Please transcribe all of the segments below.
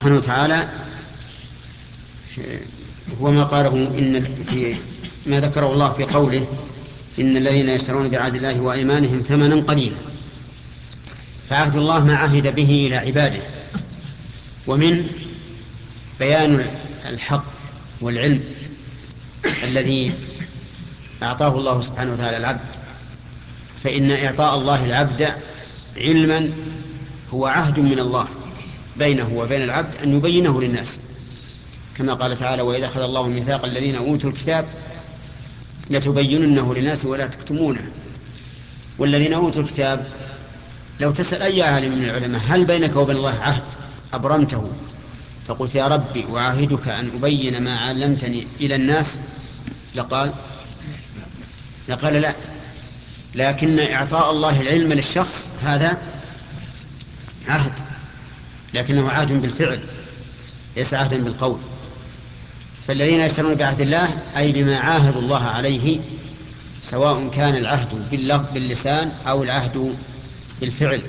سبحانه وتعالى هو ما قاله إن في ما ذكره الله في قوله إن الذين يشترون بعهد الله وأيمانهم ثمنا قليلا، فعهد الله ما عهد به إلى عباده، ومن بيان الحق والعلم الذي أعطاه الله سبحانه وتعالى العبد، فإن إعطاء الله العبد علما هو عهد من الله بينه وبين العبد أن يبينه للناس، كما قال تعالى: وإذا أخذ الله ميثاق الذين أوتوا الكتاب لتبيننه للناس ولا تكتمونه. والذين أوتوا الكتاب، لو تسأل أي عالم من العلماء هل بينك وبين الله عهد أبرمته فقلت يا ربي أعاهدك أن أبين ما علمتني إلى الناس، لقال لا. لكن إعطاء الله العلم للشخص هذا عهد، لكنه عهد بالفعل ليس عهدا بالقول. فالذين يشترون بعهد الله أي بما عاهدوا الله عليه، سواء كان العهد باللسان أو العهد بالفعل.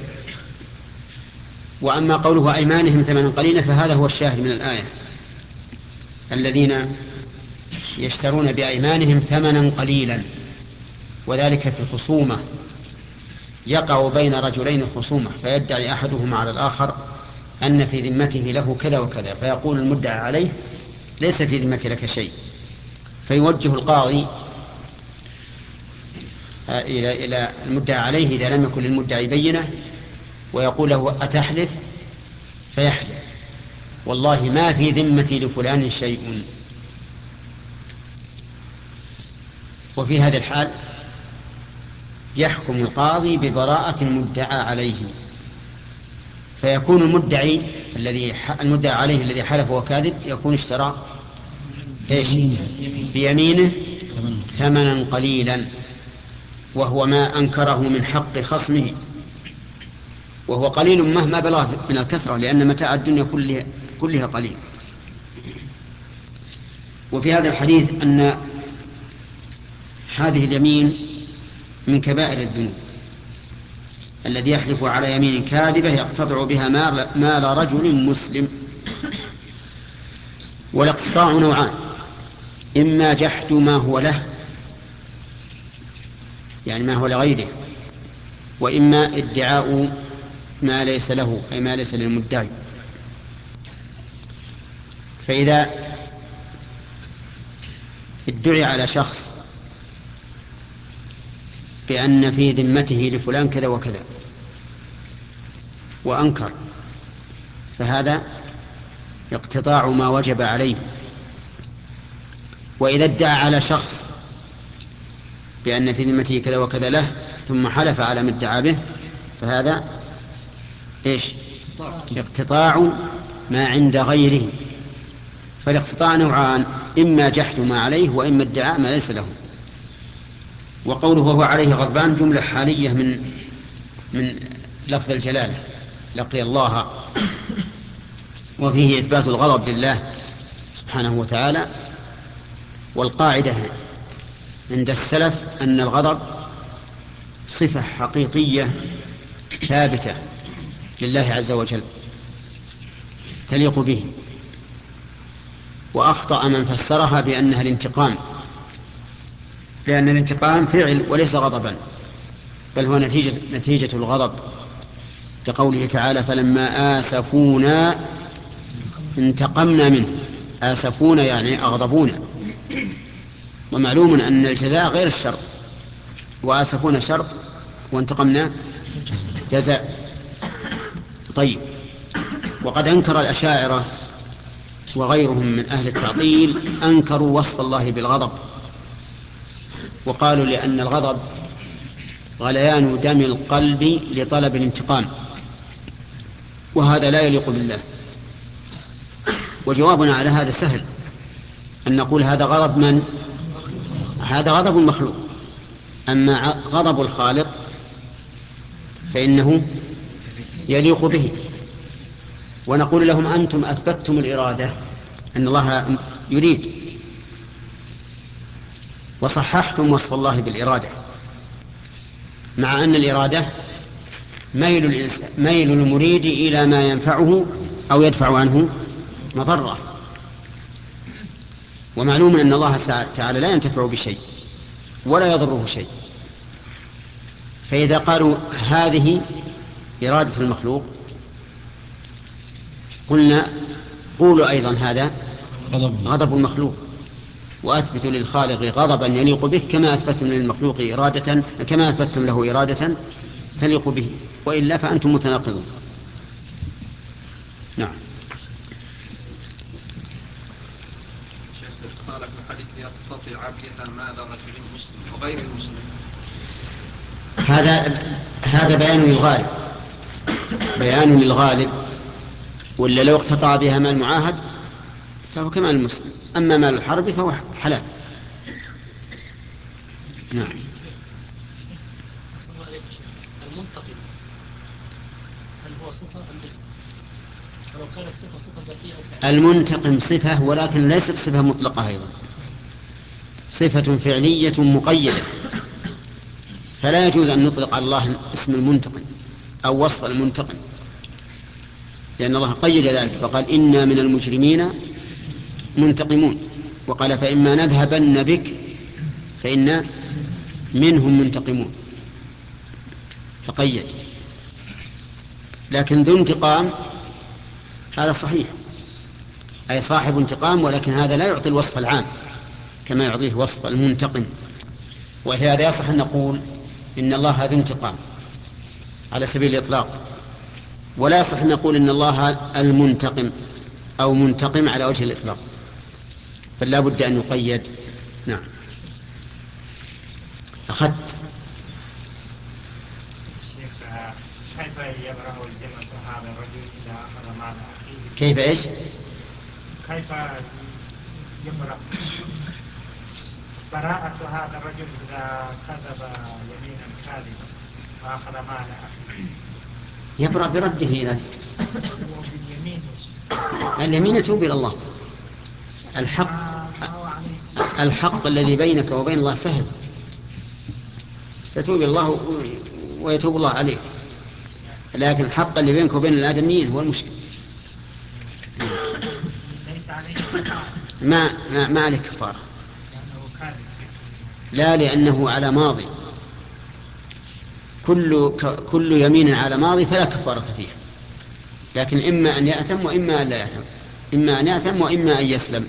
وأما قوله أيمانهم ثمنا قليلا فهذا هو الشاهد من الآية، الذين يشترون بأيمانهم ثمنا قليلا، وذلك في خصومة يقع بين رجلين خصومة، فيدعي أحدهما على الآخر أن في ذمته له كذا وكذا، فيقول المدعى عليه ليس في ذمتي لك شيء، فيوجه القاضي إلى المدعى عليه إذا لم يكن للمدعي بينة، ويقول له أتحلف؟ فيحلف والله ما في ذمتي لفلان شيء. وفي هذا الحال يحكم القاضي ببراءة المدعى عليه، فيكون المدعى عليه الذي حلف وكاذب يكون اشترى بيمينه ثمنا قليلا، وهو ما أنكره من حق خصمه، وهو قليل مهما بلغ من الكثرة، لأن متاع الدنيا كلها قليل. وفي هذا الحديث أن هذه اليمين من كبائر الذنوب، الذي يحلف على يمين كاذبة يقتطع بها مال رجل مسلم. والاقتطاع نوعان: إما جحد ما هو له، يعني ما هو لغيره، وإما ادعاء ما ليس له، أي ما ليس للمدعي. فإذا ادعي على شخص بأن في ذمته لفلان كذا وكذا وأنكر، فهذا اقتطاع ما وجب عليه. وإذا ادعى على شخص بأن في ذمته كذا وكذا له ثم حلف على ما ادعى به، فهذا اقتطاع ما عند غيره. فالاقتطاع نوعان: إما جحد ما عليه، وإما ادعاء ما ليس له. وقوله وهو عليه غضبان جملة حالية من لفظ الجلالة لقي الله، وفيه إثبات الغضب لله سبحانه وتعالى. والقاعدة عند السلف أن الغضب صفة حقيقية ثابتة لله عز وجل تليق به، وأخطأ من فسرها بأنها الانتقام، لأن الانتقام فعل وليس غضبا، بل هو نتيجة الغضب، كقوله تعالى: فلما آسفونا انتقمنا منه. آسفونا يعني أغضبونا، ومعلوم أن الجزاء غير الشرط، وآسفونا شرط وانتقمنا جزاء. طيب، وقد أنكر الأشاعرة وغيرهم من أهل التعطيل أنكروا وصف الله بالغضب، وقالوا لأن الغضب غليان دم القلب لطلب الانتقام، وهذا لا يليق بالله. وجوابنا على هذا سهل، أن نقول هذا غضب من؟ هذا غضب المخلوق. أما غضب الخالق فإنه يليق به. ونقول لهم: أنتم أثبتتم الإرادة، أن الله يريد، وصححتم وصف الله بالإرادة، مع أن الإرادة ميل المريد إلى ما ينفعه أو يدفع عنه مضرة، ومعلوم أن الله تعالى لا ينتفع بشيء ولا يضره شيء. فإذا قالوا هذه إرادة المخلوق قلنا قولوا أيضا هذا غضب المخلوق، وأثبتوا للخالق غضبا يليق به كما أثبتم للمخلوق إرادة، كما أثبتم له إرادة تليق به، وإلا فأنتم متناقضون. نعم. قال في الحديث يستطيع بها مال رجل مسلم وغير المسلم. هذا بيان للغالب، بيان للغالب، ولا لو اقتطع بها مال معاهد فهو كمال المسلم، أما مال الحرب فهو حلال. نعم. المنتقم هل هو صفة أم اسم؟ ولو كانت صفة ذاتية أو فعلية؟ المنتقم صفة، ولكن ليست صفة مطلقة أيضا، صفة فعلية مقيدة، فلا يجوز أن نطلق على الله اسم المنتقم أو وصف المنتقم، لأن الله قيد ذلك فقال إنا من المجرمين منتقمون، وقال فإما نذهبن بك فإنا منهم منتقمون، فقيد. لكن ذو انتقام هذا صحيح، أي صاحب انتقام، ولكن هذا لا يعطي الوصف العام كما يعطيه وصف المنتقم. ولهذا يصح أن نقول إن الله ذو انتقام على سبيل الإطلاق، ولا يصح أن نقول إن الله المنتقم أو منتقم على وجه الإطلاق، بل لا بد أن يقيد. نعم. أخذت شيخ كيف يبرأ ذمة هذا الرجل إذا أخذ مال أخيه؟ كيف إيش؟ كيف يبرأ براءة هذا الرجل إذا كذب يمينا كاذبا وأخذ مال أخيه؟ يبرأ برده إلى باليمين. اليمين يتوب إلى الله. الحق الذي بينك وبين الله سهل، ستوب إلى الله ويتوب الله عليك، لكن الحق اللي بينك وبين الآدميين هو المشكل. ما عليه كفارة، لا، لأنه على ماضي، كل يمين على ماضي فلا كفارة فيها، لكن إما أن يأثم وإما أن لا يأثم، إما أن يأثم وإما أن يسلم.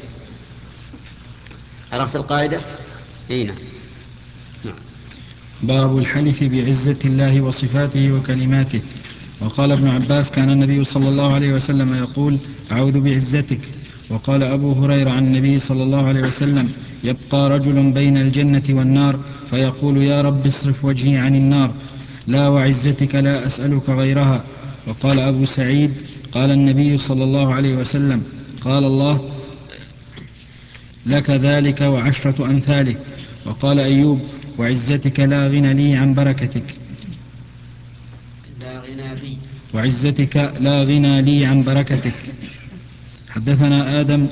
عرفت القاعدة؟ نعم. باب الحلف بعزة الله وصفاته وكلماته. وقال ابن عباس كان النبي صلى الله عليه وسلم يقول أعوذ بعزتك. وقال أبو هريرة عن النبي صلى الله عليه وسلم يبقى رجل بين الجنة والنار فيقول يا رب اصرف وجهي عن النار، لا وعزتك لا أسألك غيرها. وقال أبو سعيد قال النبي صلى الله عليه وسلم قال الله لك ذلك وعشرة أمثاله. وقال أيوب وعزتك لا غنى لي عن بركتك، وعزتك لا غنى لي عن بركتك. حدثنا آدم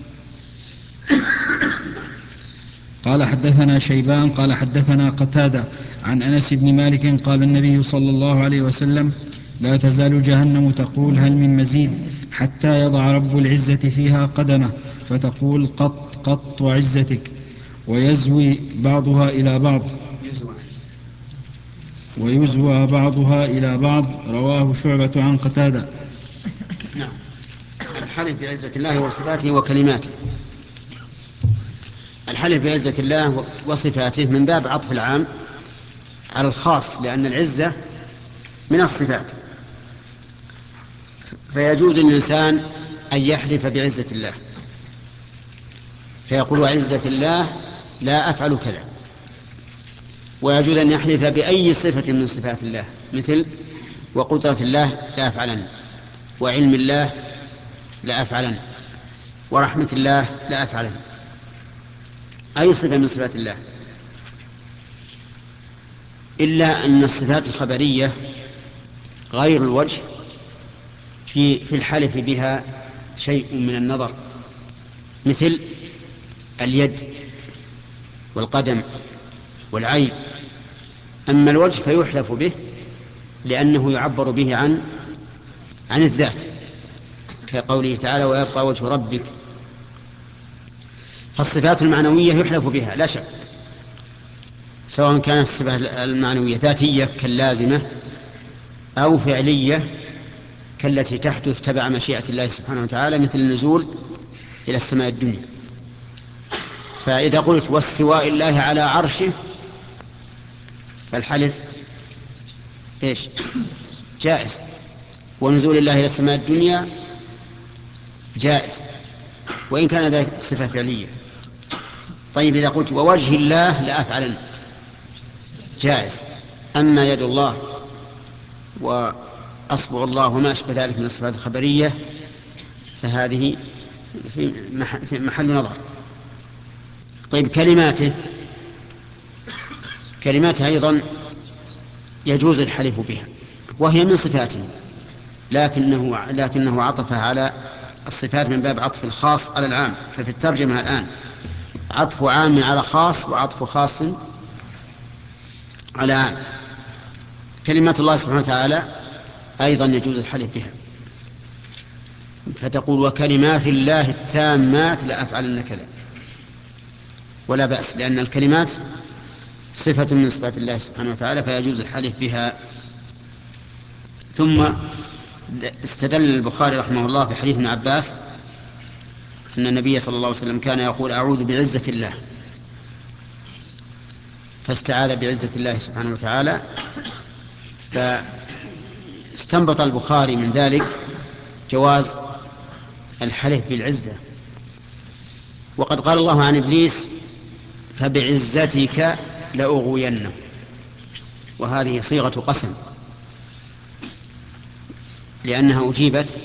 قال حدثنا شيبان قال حدثنا قتادة عن أنس بن مالك قال النبي صلى الله عليه وسلم لا تزال جهنم تقول هل من مزيد حتى يضع رب العزة فيها قدمه فتقول قط قط وعزتك، ويزوي بعضها إلى بعض ويزوى بعضها إلى بعض. رواه شعبة عن قتادة. نعم. الحلف بعزة الله وصفاته وكلماته. الحلف بعزة الله وصفاته من باب عطف العام على الخاص، لأن العزة من الصفات، فيجوز للإنسان أن يحلف بعزة الله فيقول وعزة الله لا أفعل كذا، ويجوز أن يحلف بأي صفة من صفات الله، مثل وقدرة الله لا أفعلن، وعلم الله لا أفعلن، ورحمة الله لا أفعلن، أي صفة من صفات الله، إلا أن الصفات الخبرية غير الوجه في الحلف بها شيء من النظر، مثل اليد والقدم والعين. أما الوجه فيحلف به لأنه يعبر به عن الذات، كقوله تعالى ويبقى وجه ربك. فالصفات المعنوية يحلف بها لا شك، سواء كانت الصفة المعنوية ذاتية كاللازمة أو فعلية كالتي تحدث تبع مشيئة الله سبحانه وتعالى، مثل النزول إلى السماء الدنيا. فإذا قلت واستواء الله على عرشه فالحلف إيش؟ جائز. ونزول الله إلى السماء الدنيا جائز وإن كان ذلك صفة فعلية. طيب إذا قلت ووجه الله لأفعلن جائز. أما يد الله وأصبع الله وما أشبه ذلك من الصفات الخبرية فهذه في محل نظر. طيب كلماته أيضا يجوز الحلف بها وهي من صفاته، لكنه عطفها على الصفات من باب عطف الخاص على العام. ففي الترجمة الآن عطف عام على خاص وعطف خاص على عام. كلمات الله سبحانه وتعالى أيضا يجوز الحلف بها، فتقول وكلمات الله التامات لأفعلن كذا، ولا بأس، لأن الكلمات صفة من صفات الله سبحانه وتعالى فيجوز الحلف بها. ثم استدل البخاري رحمه الله بحديث ابن عباس أن النبي صلى الله عليه وسلم كان يقول أعوذ بعزة الله، فاستعاذ بعزة الله سبحانه وتعالى. فاستنبط البخاري من ذلك جواز الحلف بالعزة. وقد قال الله عن إبليس فبعزتك لأغوينه، وهذه صيغة قسم لأنها أجيبت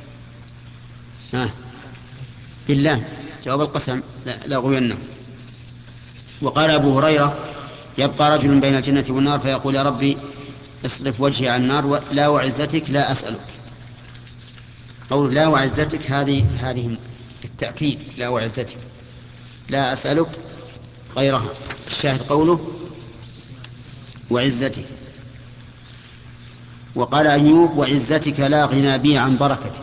بالله جواب القسم لأغوينه. وقال أبو هريرة يبقى رجل بين الجنة والنار فيقول يا ربي اصرف وجهي عن النار لا وعزتك لا أسألك. قول لا وعزتك هذه التأكيد، لا وعزتك لا أسألك غيرها. الشاهد قوله وعزتك. وقال أيوب وعزتك لا غنى بي عن بركتك،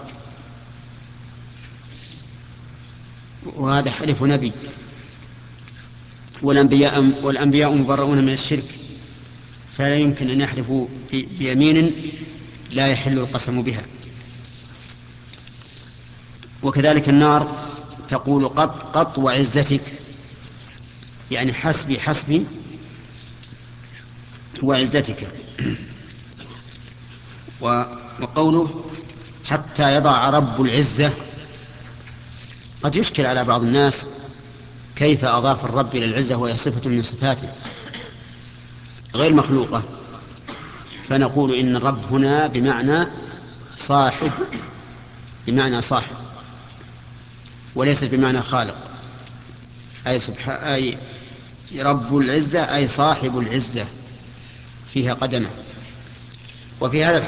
وهذا حلف نبي، والأنبياء مبرؤون من الشرك، فلا يمكن أن يحلفوا بيمين لا يحل القسم بها. وكذلك النار تقول قط وعزتك، يعني حسبي وعزتك. وقوله حتى يضع رب العزة قد يشكل على بعض الناس كيف أضاف الرب إلى العزة وهي صفة من صفاته غير مخلوقة. فنقول إن الرب هنا بمعنى صاحب وليس بمعنى خالق. أي رب العزة أي صاحب العزة فيها قدمه. وفي هذا